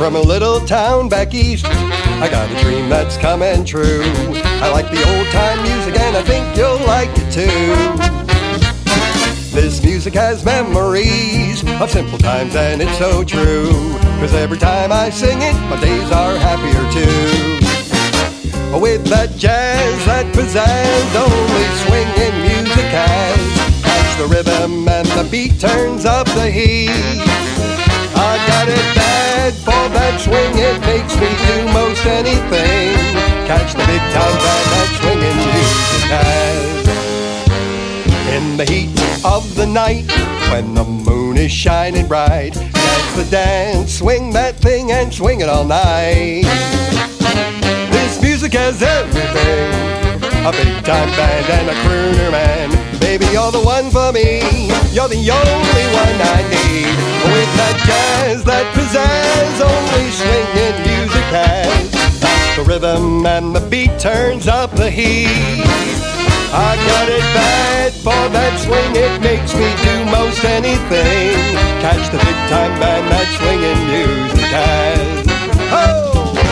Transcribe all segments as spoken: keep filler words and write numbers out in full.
from a little town back east. I got a dream that's coming true. I like the old time music and I think you'll like it too. This music has memories of simple times and it's so true. Cause every time I sing it, my days are happier too. With that jazz, that pizzazz, only swinging music has. Catch the rhythm and the beat turns up the heat. I got it bad for that swing, it makes me do most anything. Catch the big time band that swinging music has. In the heat of the night, when the moon is shining bright, catch the dance, swing that thing and swing it all night. This music has everything, a big time band and a crooner man. Baby, you're the one for me, you're the only one I need. With that jazz, that pizzazz, only swinging music has. That's the rhythm and the beat turns up the heat. I got it bad for that swing, it makes me do most anything. Catch the big time band that swinging music has. Oh!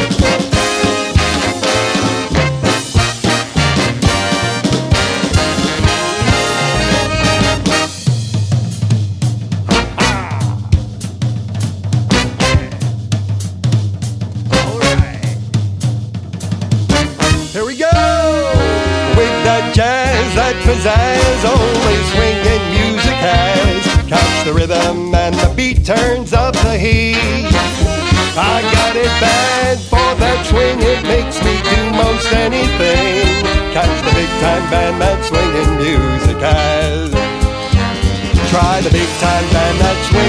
Here we go! With that jazz, that pizzazz, only swinging music has. Catch the rhythm and the beat turns up the heat. I got it bad for that swing, it makes me do most anything. Catch the big time band that swinging music has. Try the big time band that swinging